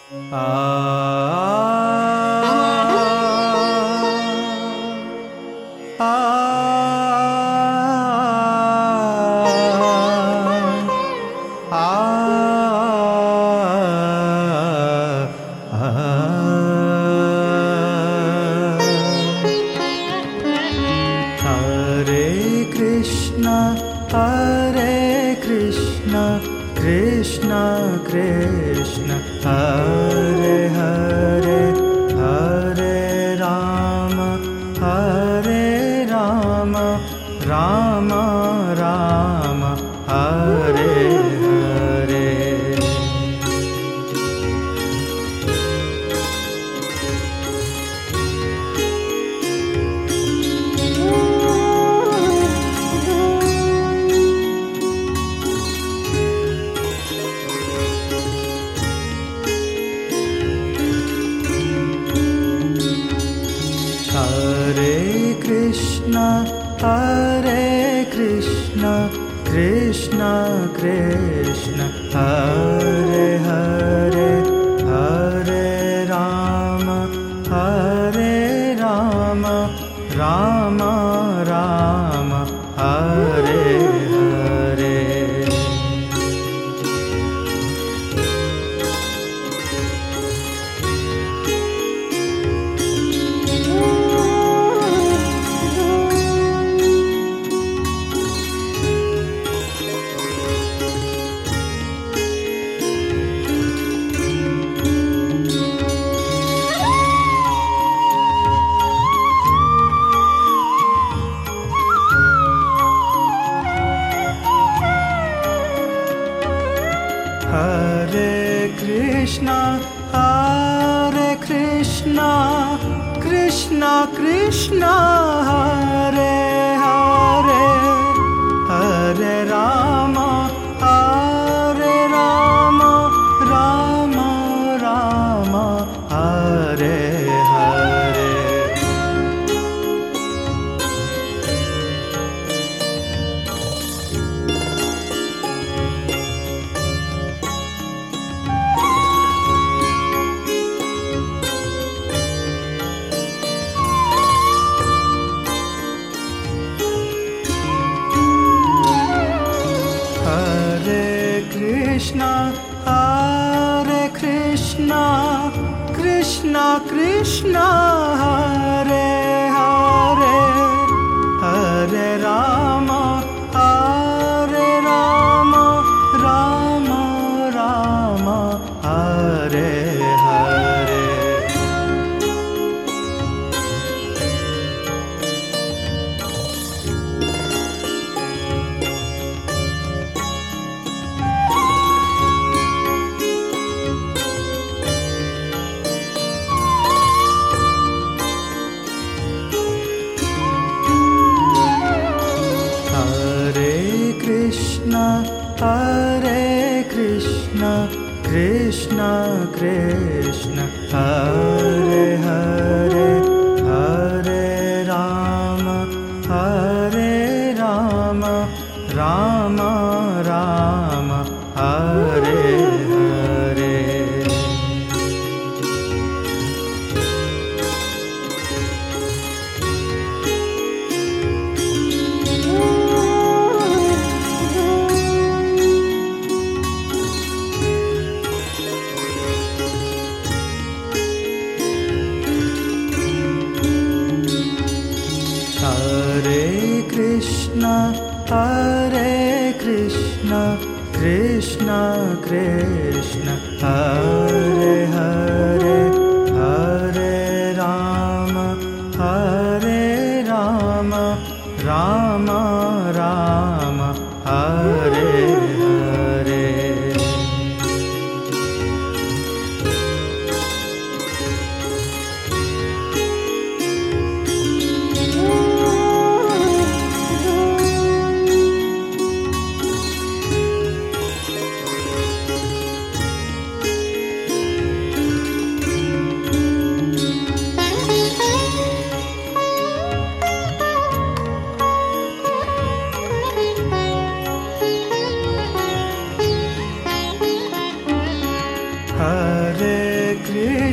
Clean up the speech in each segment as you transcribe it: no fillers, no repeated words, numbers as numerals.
Hare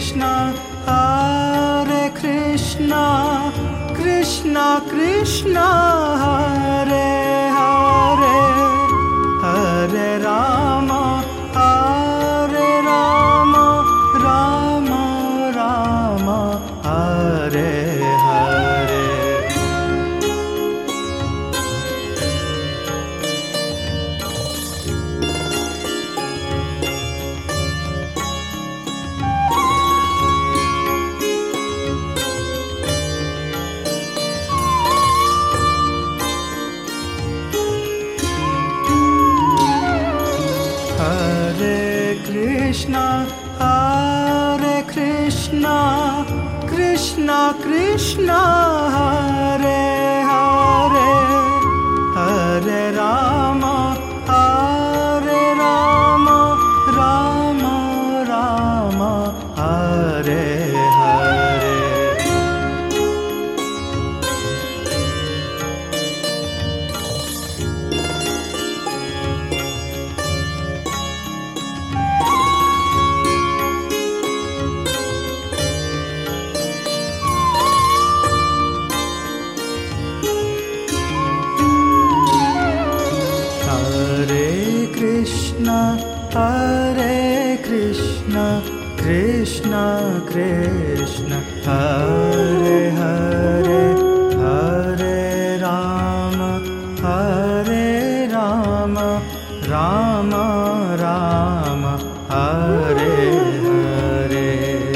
Krishna, Hare Krishna, Krishna Krishna, Hare Hare, Hare Rama, Hare Rama, Rama Rama, Hare Hare. Krishna, Hare Krishna, Krishna Krishna, Hare Hare, Hare Rama, Hare Rama, Rama Rama, Hare Hare. Hare Krishna, Krishna Krishna, Hare Hare, Hare Rama, Hare Rama, Rama Rama, Hare Hare.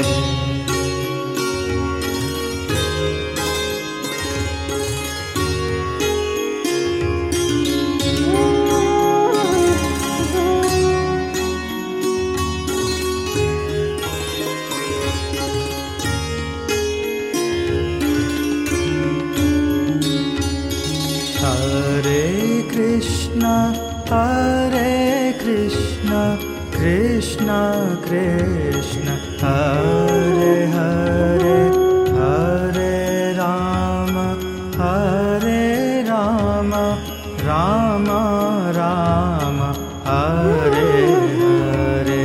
Hare Krishna, Hare Krishna, Krishna Krishna, Hare Hare, Hare Rama, Hare Rama, Rama Rama, Hare Hare.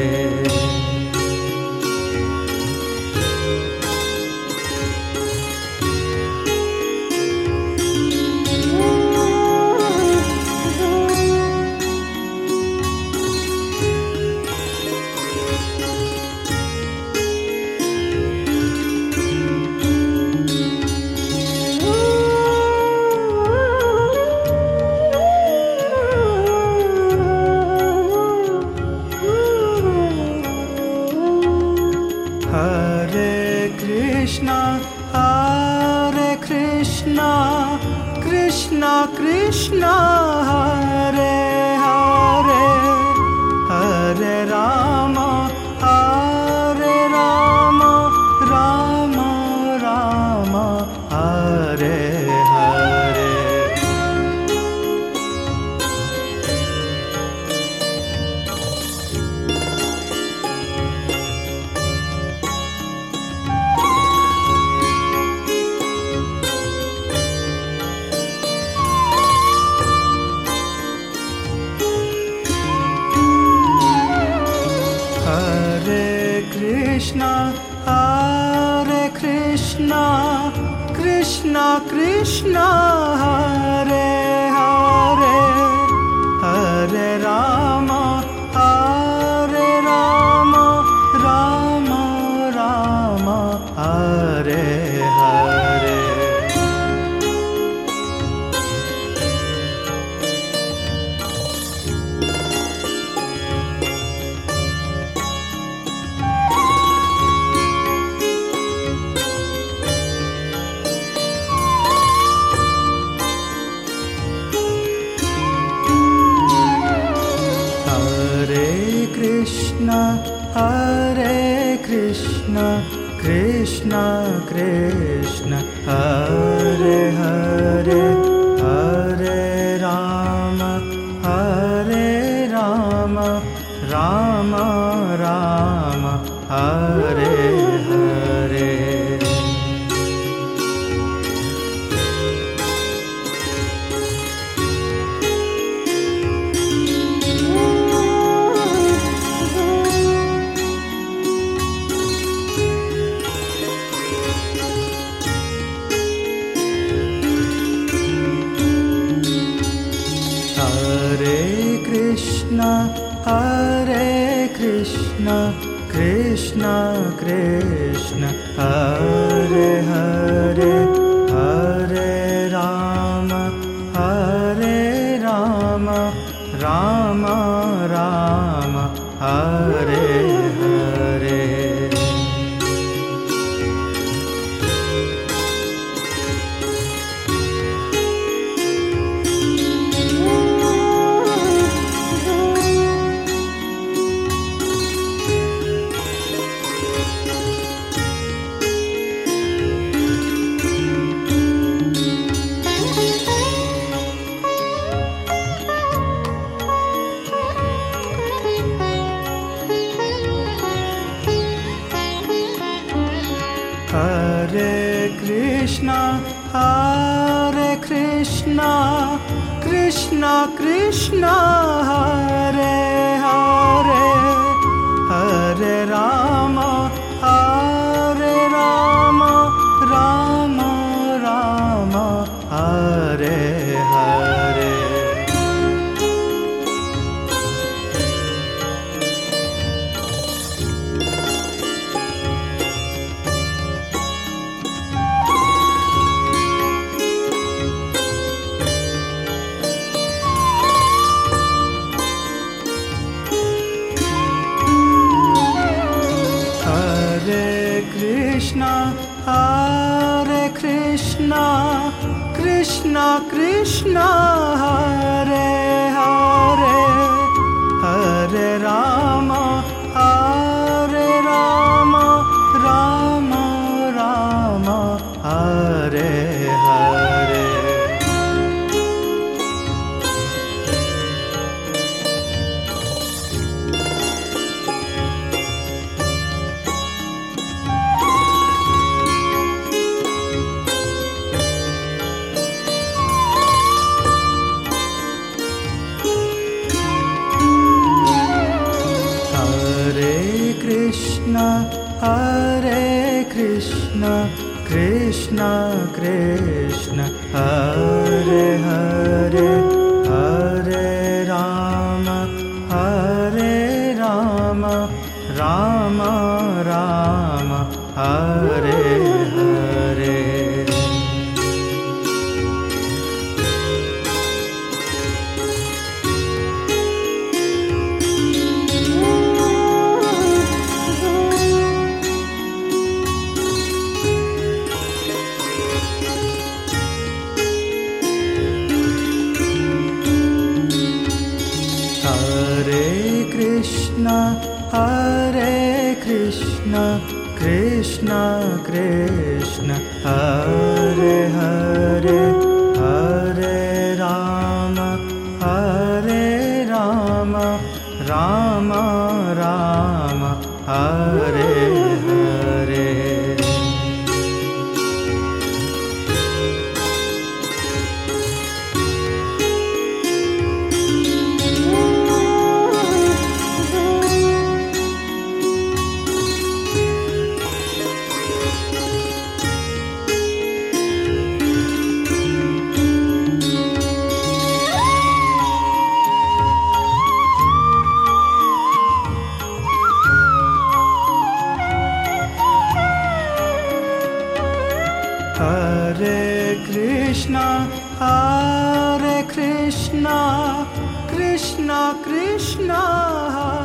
Hare Krishna, Hare Krishna, Krishna Krishna, Hare Hare, Hare Rama, Hare Rama, Rama Rama, Hare Hare. Hare Krishna, Hare Krishna, Krishna Krishna, Hare Hare, Hare Rama, Hare Rama, Rama Rama, Hare Hare. Krishna, Hare Krishna, Krishna Krishna, Hare Hare, Hare Rama, Hare Rama, Rama Rama, Hare Hare. Hare Krishna Krishna Krishna Hare Hare Hare Rama Hare Rama Rama Rama Hare Hare Hare Krishna Krishna Krishna Hare Hare Hare Rama Rama Rama Hare Hare Krishna Krishna Hare Hare Hare Rama Rama Rama Hare Hare Krishna Krishna Hare Hare Hare Rama Rama Rama Hare Hare Krishna Krishna Hare Hare Hare Rama Rama Rama Hare Hare Hare Krishna Krishna Krishna